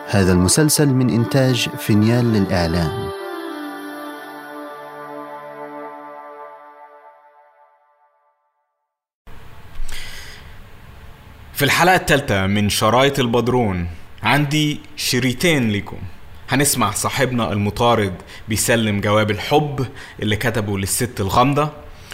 هذا المسلسل من إنتاج فينيال للإعلام. في الحلقة الثالثة من شرايط البدرون عندي شريطين لكم. هنسمع صاحبنا المطارد بيسلم جواب الحب اللي كتبه للست الغامضة،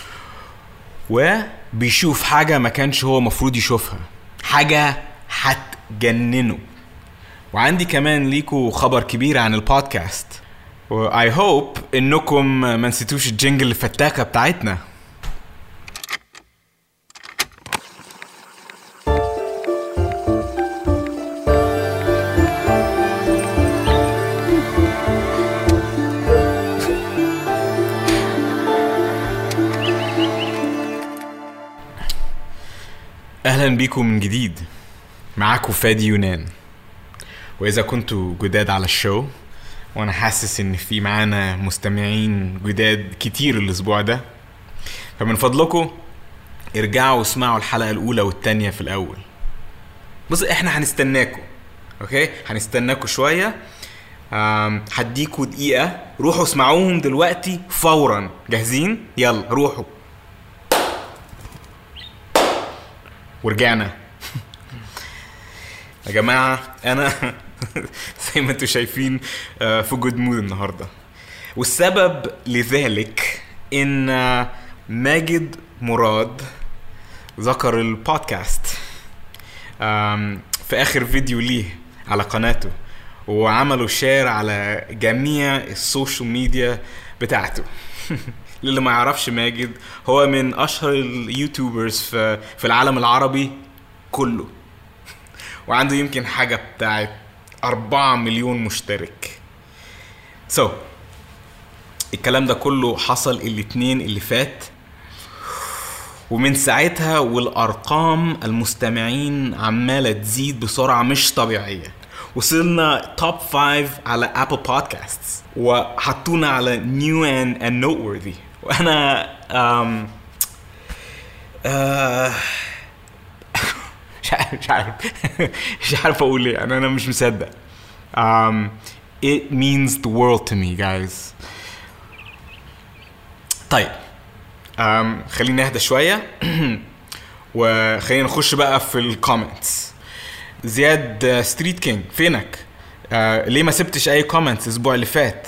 وبيشوف حاجة ما كانش هو مفروض يشوفها، حاجة هتجننه. وعندي كمان ليكو خبر كبير عن البودكاست، و I hope انكم ما نسيتوش الجنجل الفتاكة بتاعتنا. اهلا بيكم من جديد، معاكم فادي يونان. واذا كنتوا جداد على الشو، وانا حاسس ان في معانا مستمعين جداد كتير الاسبوع ده، فمن فضلكم ارجعوا واسمعوا الحلقة الاولى والتانية في الاول. بص، احنا هنستناكم، اوكي؟ هنستناكم شوية. هديكوا دقيقة، روحوا اسمعوهم دلوقتي فورا. جاهزين؟ يلا روحوا. ورجعنا. يا جماعة أنا زي ما انتوا شايفين في جود مود النهاردة، والسبب لذلك إن ماجد مراد ذكر البودكاست في آخر فيديو ليه على قناته، وعملوا شير على جميع السوشيال ميديا بتاعته. اللي ما يعرفش ماجد، هو من أشهر اليوتيوبرز في العالم العربي كله، وعنده يمكن حاجة بتاعت 4 مليون مشترك. الكلام ده كله حصل الاثنين اللي فات، ومن ساعتها والأرقام المستمعين عمالة تزيد بسرعة مش طبيعية. وصلنا توب 5 على أبل بودكاستس، وحطونا على نيو and noteworthy. وأنا مش عارف أقول إيه. أنا مش مصدق. It means the world to me, guys. طيب، خلينا نهدى شوية وخلينا نخش بقى في الكومنتس. زياد ستريت كينج، فينك؟ ليه ما سبتش اي كومنتس الاسبوع اللي فات؟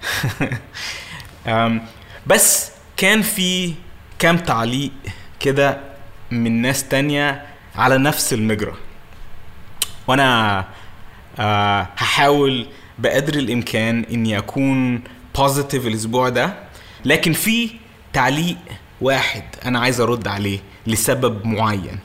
بس كان في كام تعليق كده من ناس تانية على نفس المجرى، وانا هحاول بقدر الامكان اني اكون بوزيتيف الاسبوع ده. لكن في تعليق واحد انا عايز ارد عليه لسبب معين.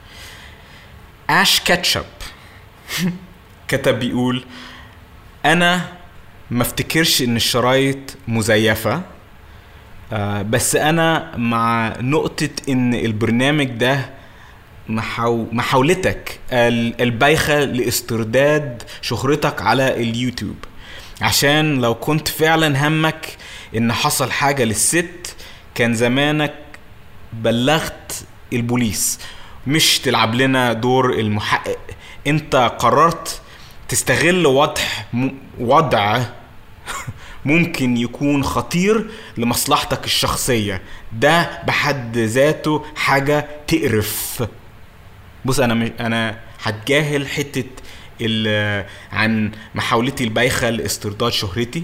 آش كاتشب كتب بيقول: انا ما افتكرش ان الشرايط مزيفة، بس انا مع نقطة ان البرنامج ده محاولتك البايخة لاسترداد شهرتك على اليوتيوب، عشان لو كنت فعلا همك ان حصل حاجة للست كان زمانك بلغت البوليس، مش تلعب لنا دور المحقق. انت قررت تستغل وضع ممكن يكون خطير لمصلحتك الشخصية. ده بحد ذاته حاجة تقرف. بص، انا هتجاهل حتة عن محاولتي البايخة لاسترداد شهرتي،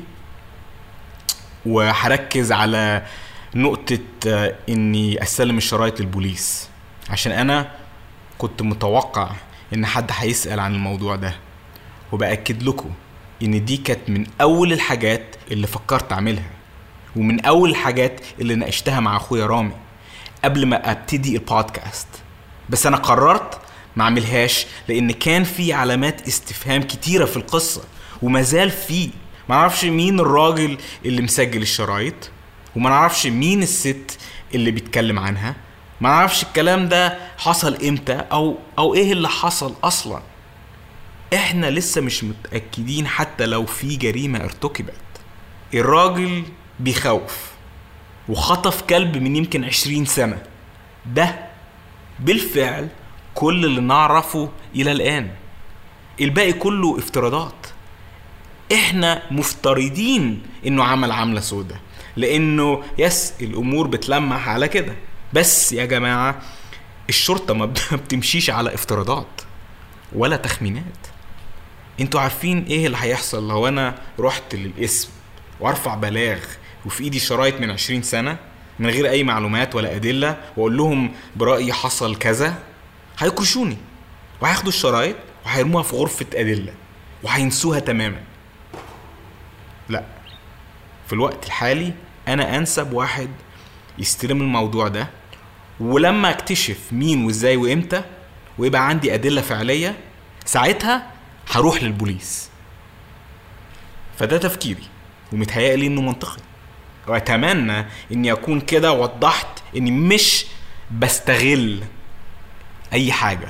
وهركز على نقطة اني اسلم الشرايط للبوليس، عشان انا كنت متوقع ان حد هيسأل عن الموضوع ده. وبأكد لكم ان دي كانت من اول الحاجات اللي فكرت اعملها، ومن اول الحاجات اللي ناقشتها مع اخويا رامي قبل ما ابتدي البودكاست. بس انا قررت ما اعملهاش لان كان في علامات استفهام كتيرة في القصة، وما زال في. ما نعرفش مين الراجل اللي مسجل الشرايط، وما نعرفش مين الست اللي بيتكلم عنها. ما نعرفش الكلام ده حصل امتى او ايه اللي حصل اصلا. احنا لسه مش متأكدين حتى لو في جريمة ارتكبت. الراجل بيخوف وخطف كلب من يمكن 20 سنة. ده بالفعل كل اللي نعرفه الى الان. الباقي كله افتراضات. احنا مفترضين انه عمل عملة سودة لانه الامور بتلمح على كده. بس يا جماعة الشرطة ما بتمشيش على افتراضات ولا تخمينات. انتوا عارفين ايه اللي هيحصل لو انا رحت للقسم وارفع بلاغ وفي ايدي شرايط من 20 سنة من غير اي معلومات ولا ادلة واقول لهم برأيي حصل كذا؟ هيكرشوني وهياخدوا الشرايط وهيرموها في غرفة ادلة وهينسوها تماما. لا، في الوقت الحالي انا انسب واحد يستلم الموضوع ده، ولما اكتشف مين وازاي وامتى ويبقى عندي ادلة فعلية ساعتها هروح للبوليس. فده تفكيري ومتهيألي انه منطقي، واتمنى اني اكون كده وضحت اني مش بستغل اي حاجة.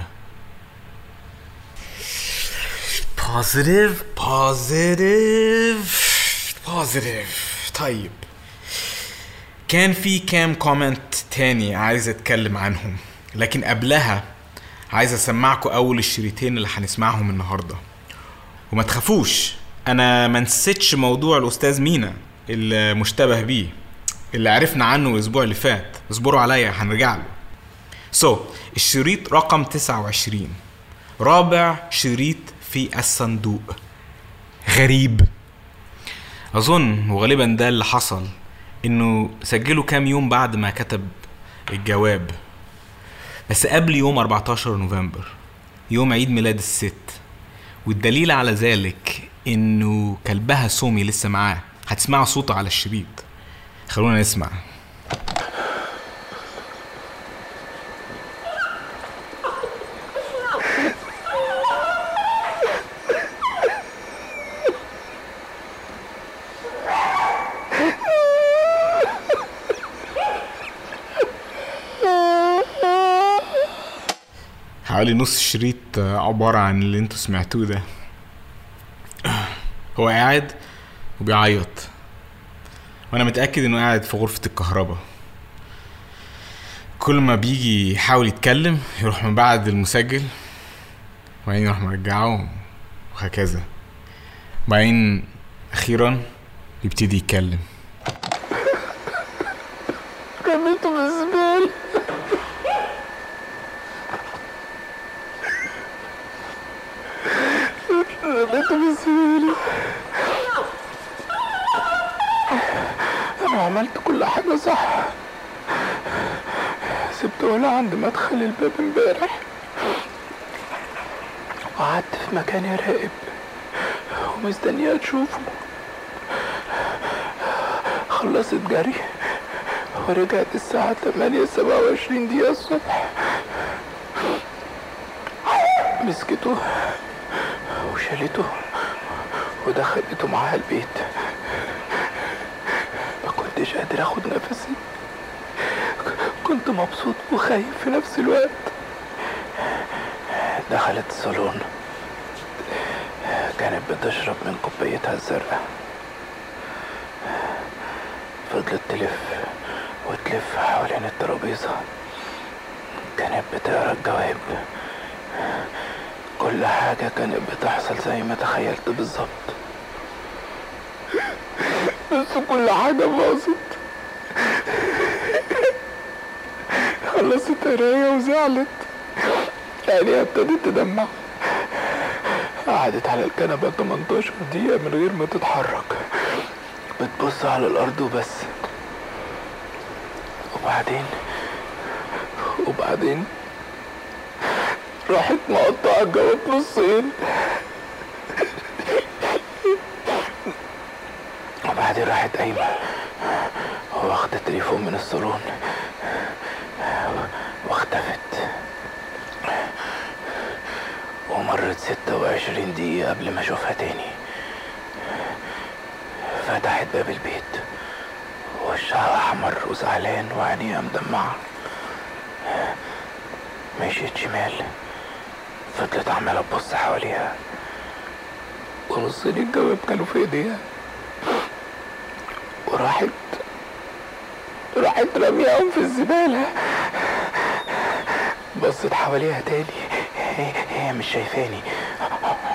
بوزيتيف. طيب، كان في كام كومنت تاني عايز اتكلم عنهم، لكن قبلها عايز اسمعكم اول الشريطين اللي هنسمعهم النهاردة. وما تخافوش، انا ما نسيتش موضوع الاستاذ مينا المشتبه بيه اللي عرفنا عنه الاسبوع اللي فات. اصبروا عليا هنرجع له. الشريط رقم 29، رابع شريط في الصندوق. غريب اظن، وغالبا ده اللي حصل، انه سجله كام يوم بعد ما كتب الجواب، بس قبل يوم 14 نوفمبر، يوم عيد ميلاد الست. والدليل على ذلك انه كلبها سومي لسه معاه. هتسمعوا صوته على الشريط، خلونا نسمع. حوالي نص الشريط عبارة عن اللي انتوا سمعتوه ده. هو قاعد وبيعيط، وانا متأكد انه قاعد في غرفة الكهرباء. كل ما بيجي يحاول يتكلم يروح من بعد المسجل، وبعدين يروح مرجعه، وهكذا. بعدين اخيرا يبتدي يتكلم. رميته في الزبالة. انا عملت كل حاجة صح. سبته هنا عند مدخل الباب امبارح، وقعدت في مكان يراقب ومستنيها تشوفه. خلصت جري ورجعت الساعة 8:27 الصبح. مسكته وشالته ودخلته معاها البيت. ما كنتش قادر اخد نفسي، كنت مبسوط وخايف في نفس الوقت. دخلت الصالون، كانت بتشرب من كوبايتها الزرقاء. فضلت تلف وتلف حوالين الترابيزة، كانت بتقرا الجواب. كل حاجة كانت بتحصل زي ما تخيلت بالظبط، بس كل حاجة باظت. خلصت قراية وزعلت، عينيها ابتدت تدمع. قعدت على الكنبة 18 دقيقة من غير ما تتحرك، بتبص على الأرض وبس. وبعدين راحت مقطعة الجواب نصين. وبعدين راحت قايمة واخدت التليفون من الصالون واختفت. ومرت 26 دقيقة قبل ما اشوفها تاني. فتحت باب البيت، وشها احمر وزعلان وعينيها مدمعة. مشيت شمال، فضلت عمالة تبص حواليها، ونصين الجواب كانوا في ايديها. وراحت رميهم في الزبالة. بصت حواليها تاني، هي مش شايفاني.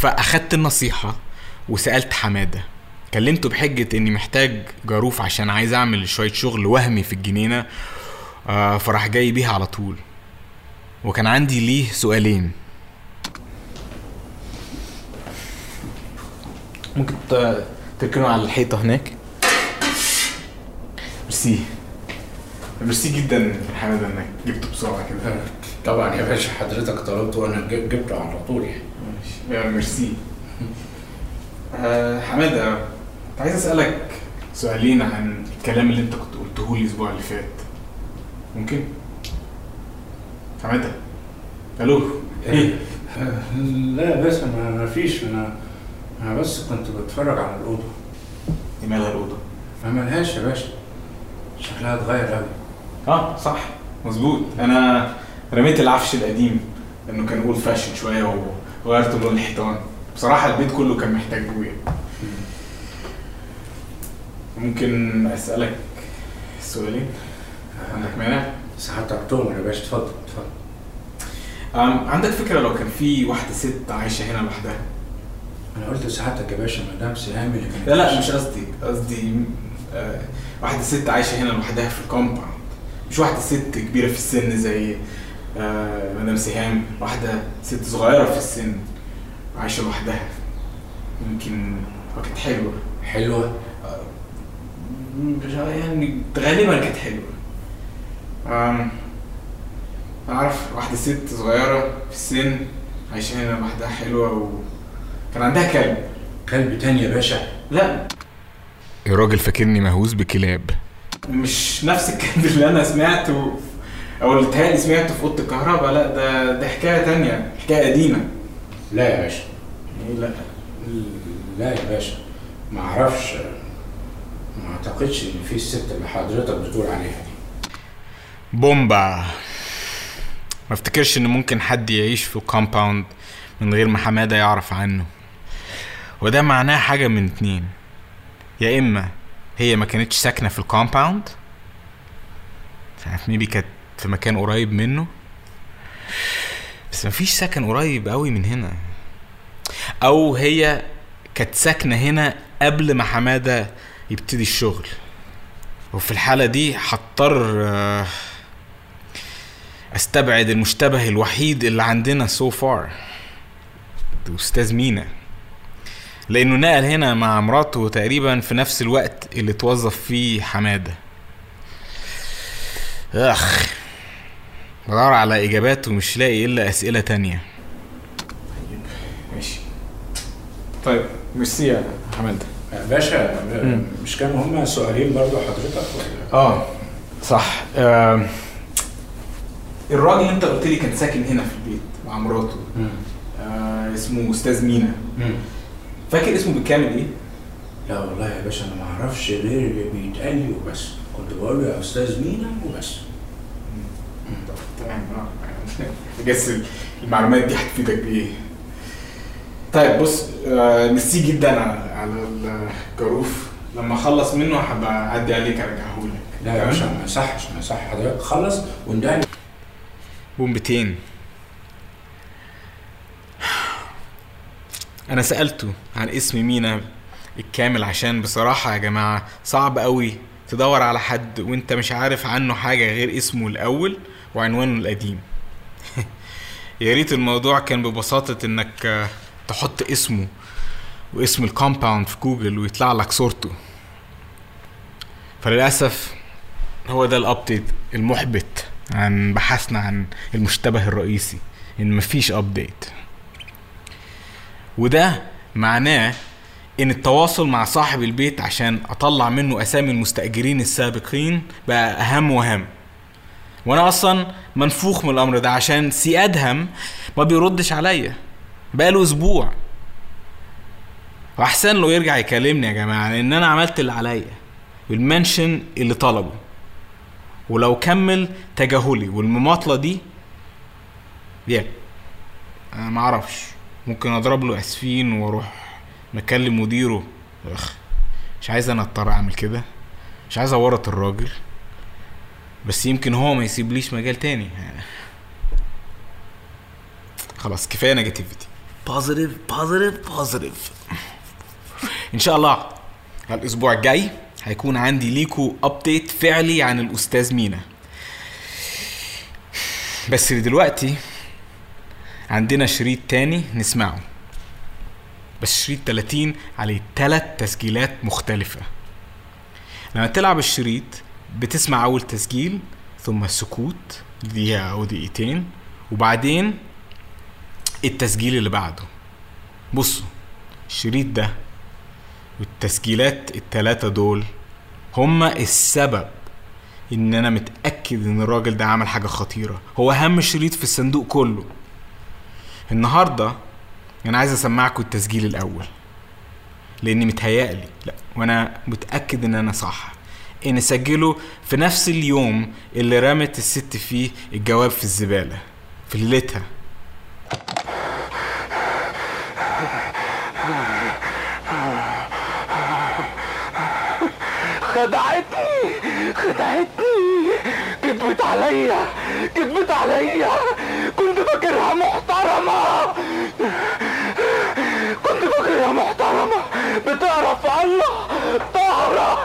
فاخدت النصيحة وسألت حمادة، كلمته بحجة اني محتاج جاروف عشان عايز اعمل شوية شغل وهمي في الجنينة. فراح جاي بيها على طول. وكان عندي ليه سؤالين. ممكن تركنوا على الحيطة هناك؟ ميرسي جدا حمادة انك جبته بسرعة كده. طبعا يا باشا، حضرتك طلبته وانا جبته على طول يعني. ميرسي. حمادة، كنت عايز اسألك سؤالين عن الكلام اللي انت كنت قلته لي الاسبوع اللي فات. ممكن؟ حمادة، الو. لا بس ما فيش. انا بس كنت بتفرج على الاوضه. دي مالها الاوضه؟ ما مالهاش يا باشا، شكلها اتغير قوي. صح مظبوط. انا رميت العفش القديم لانه كان اول فاشن شويه وغيرت لون الحيطان. بصراحه البيت كله كان محتاج بويه. ممكن اسالك سؤالين؟ عندك مانع؟ ساعات عطوم يا باشا. اتفضل. عندك فكره لو كان في واحده ست عايشه هنا لوحدها؟ انا قلت لساعتك يا باشا مدام سهام اللي كانت. لا مش قصدي واحده ست عايشه هنا لوحدها في الكومباوند، مش واحده ست كبيره في السن زي مدام سهام. واحده ست صغيره في السن عايشه لوحدها. يمكن كانت حلوه يعني غالبا كانت حلوه. اعرف واحده ست صغيره في السن عايشه هنا لوحدها حلوه، وكان عندها كلب تاني يا باشا. لا الراجل فاكرني مهووس بكلاب. مش نفس الكلب اللي انا سمعته او اللي اتهيألي سمعته في اوضه الكهرباء. لا ده حكايه تانية، حكايه قديمه. لا يا باشا. لا يا باشا، ما اعرفش. ما اعتقدش ان في الست اللي حضرتك بتقول عليها دي. بومبا. ما افتكرش ان ممكن حد يعيش في الكومباوند من غير ما حمادة يعرف عنه. وده معناه حاجة من اتنين، يا اما هي ما كانتش ساكنة في الكومباوند، ميبي كانت في مكان قريب منه، بس مفيش سكن قريب قوي من هنا، او هي كانت ساكنة هنا قبل ما حمادة يبتدي الشغل. وفي الحالة دي هضطر استبعد المشتبه الوحيد اللي عندنا so far، أستاذ مينا، لأنه نقل هنا مع مراته تقريبا في نفس الوقت اللي توظف فيه حمادة. بدور على إجابات ومش لاقي إلا أسئلة تانية. ماشي. طيب ميرسي يا حمادة. باشا، مش كانوا هما سؤالين برضو حضرتك ولا؟ صح. الراجل اللي انت قلت لي كان ساكن هنا في البيت مع مراته، اسمه استاذ مينا. فاكر اسمه بالكامل ايه؟ لا والله يا باشا، انا ما اعرفش غير اللي بيتقال لي وبس. كنت بقول له يا استاذ مينا وبس. تمام. جس المعلومات دي هتفيدك بايه؟ طيب بص، ميرسي جدا على الجاروف. لما اخلص منه هبقى اعدي عليك ارجعهولك. لا يا باشا، ما يصحش حضرتك خلص وندهني. بومبتين. انا سألته عن اسم مينا الكامل عشان بصراحة يا جماعة صعب قوي تدور على حد وانت مش عارف عنه حاجة غير اسمه الاول وعنوانه القديم. يا ريت الموضوع كان ببساطة انك تحط اسمه واسم الكومباوند في جوجل ويطلع لك صورته. فللأسف هو ده الابديت المحبط عن بحثنا عن المشتبه الرئيسي، ان مفيش ابديت. وده معناه ان التواصل مع صاحب البيت عشان اطلع منه اسامي المستأجرين السابقين بقى اهم واهم. وانا اصلا منفوخ من الامر ده عشان سي ادهم ما بيردش عليا بقاله اسبوع. واحسن له يرجع يكلمني يا جماعة، لان انا عملت اللي عليا والمنشن اللي طلبه. ولو كمل تجاهلي والمماطلة دي انا معرفش، ممكن اضرب له اسفين واروح مكلم مديره. مش عايز انا اضطر اعمل كده، مش عايز اورط الراجل، بس يمكن هو ما يسيبليش مجال تاني. خلاص كفاية نيجاتيفيتي. بوزيتيف. ان شاء الله الاسبوع الجاي هيكون عندي ليكو ابديت فعلي عن الاستاذ مينا. بس دلوقتي عندنا شريط تاني نسمعه، بس شريط 30 عليه 3 تسجيلات مختلفة. لما تلعب الشريط بتسمع اول تسجيل ثم سكوت دقيقة او دقيقتين وبعدين التسجيل اللي بعده. بصوا الشريط ده والتسجيلات ال3 دول هما السبب ان انا متأكد ان الراجل ده عمل حاجة خطيرة. هو اهم شريط في الصندوق كله. النهاردة انا عايز اسمعكم التسجيل الاول لاني متهيألي لا وانا متأكد ان انا صح ان سجله في نفس اليوم اللي رمت الست فيه الجواب في الزبالة في ليلتها. خدعتني كدبت عليا كنت فاكرها محترمة بتعرف الله طهرة.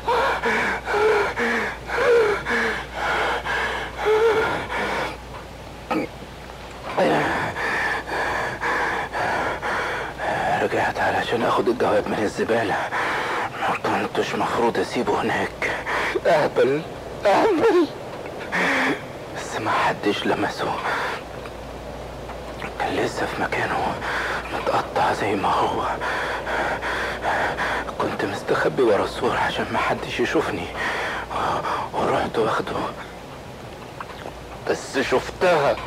رجعت علشان اخد الجواب من الزبالة، ما كنتش مفروض اسيبه هناك. اهبل بس ما حدش لمسه، كان لسه في مكانه متقطع زي ما هو. كنت مستخبي ورا السور عشان ما حدش يشوفني ورحت واخده، بس شفتها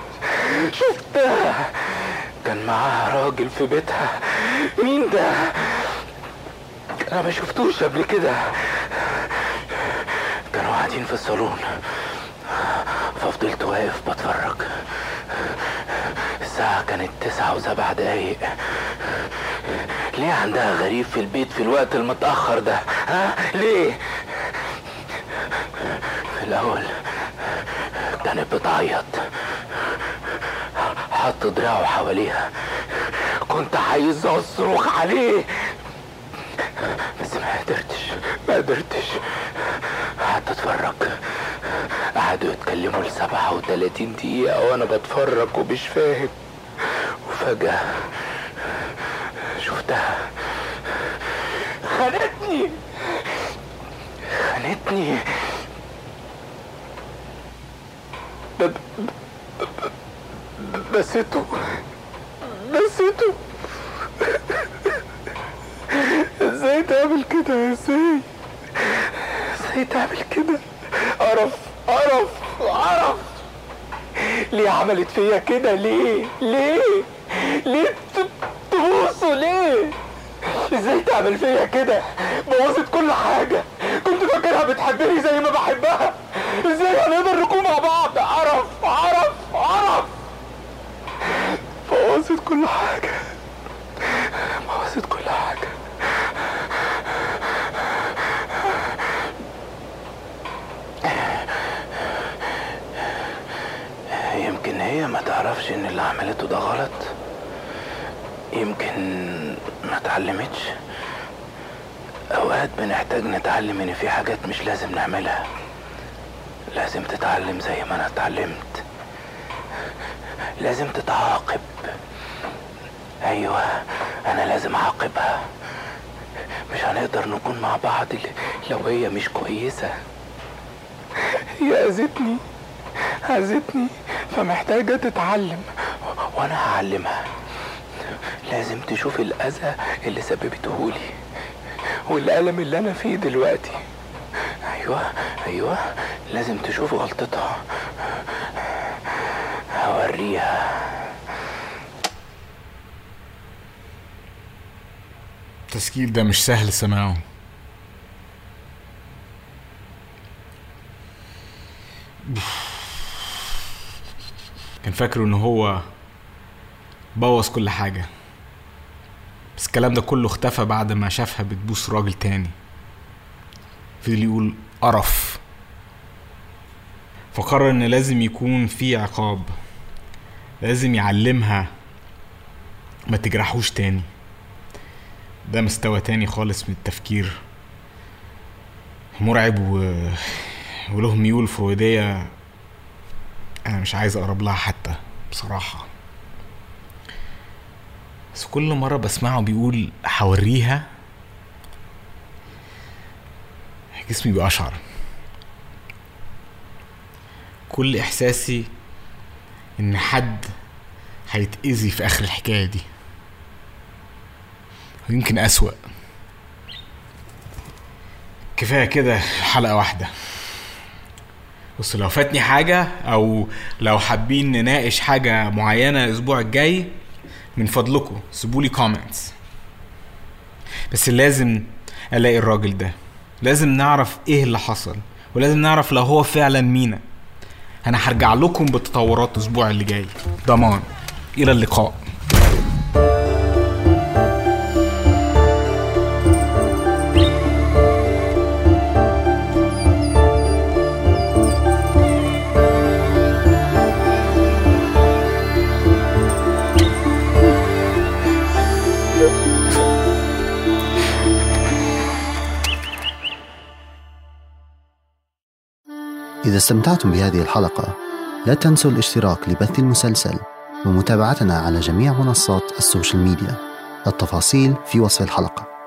كان معاها راجل في بيتها. مين ده؟ انا ما شفتوش قبل كده. كانوا قاعدين في الصالون ففضلت واقف بتفرج. الساعة كانت 9:07. ليه عندها غريب في البيت في الوقت المتأخر ده؟ ليه؟ في الأول كانت بتعيط، حط دراعه حواليها، كنت عايز اصرخ عليه بس ما قدرتش. قعدت اتفرج، قعدوا يتكلموا ل37 دقيقة وانا بتفرج ومش فاهم. وفجأة شفتها خانتني بسيته ازاي تعمل كده؟ ازاي تعمل كده؟ قرف. ليه عملت فيا كده؟ ليه تبوسه؟ ليه؟ ازاي تعمل فيا كده؟ بوظت كل حاجة، كنت فاكرها بتحبني زي ما بحبها. ازاي هنقدر نكون مع بعض؟ قرف. بوظت كل حاجة. يمكن هي ما تعرفش ان اللي عملته ده غلط، يمكن ما تعلمتش. اوقات بنحتاج نتعلم ان في حاجات مش لازم نعملها، لازم تتعلم زي ما انا اتعلمت. لازم تتعاقب. ايوه انا لازم اعاقبها. مش هنقدر نكون مع بعض لو هي مش كويسة. هي اذتني فمحتاجة تتعلم وانا هعلمها. لازم تشوف الاذى اللي سببتهولي والألم اللي انا فيه دلوقتي. ايوه لازم تشوف غلطتها. هوريها. التسجيل ده مش سهل سماعه. كان فاكره ان هو بوظ كل حاجة، بس الكلام ده كله اختفى بعد ما شافها بتبوس راجل تاني. فضل يقول قرف. فقرر ان لازم يكون في عقاب، لازم يعلمها ما تجرحوش تاني. ده مستوى تاني خالص من التفكير، مرعب وله ميول فرويدية انا مش عايز اقرب لها حتى بصراحة. بس كل مرة بسمعه بيقول هوريها جسمي بيقشعر. كل احساسي ان حد هيتأذي في اخر الحكاية دي، ويمكن اسوأ. كفاية كده حلقة واحدة. بص، لو فاتني حاجة او لو حابين نناقش حاجة معينة الاسبوع الجاي من فضلكم سيبولي كومنتس. بس لازم الاقي الراجل ده، لازم نعرف ايه اللي حصل، ولازم نعرف لو هو فعلا مينا. انا هرجع لكم بالتطورات الاسبوع اللي جاي ضمان. الى اللقاء. إذا استمتعتم بهذه الحلقة لا تنسوا الاشتراك لبث المسلسل ومتابعتنا على جميع منصات السوشيال ميديا. التفاصيل في وصف الحلقة.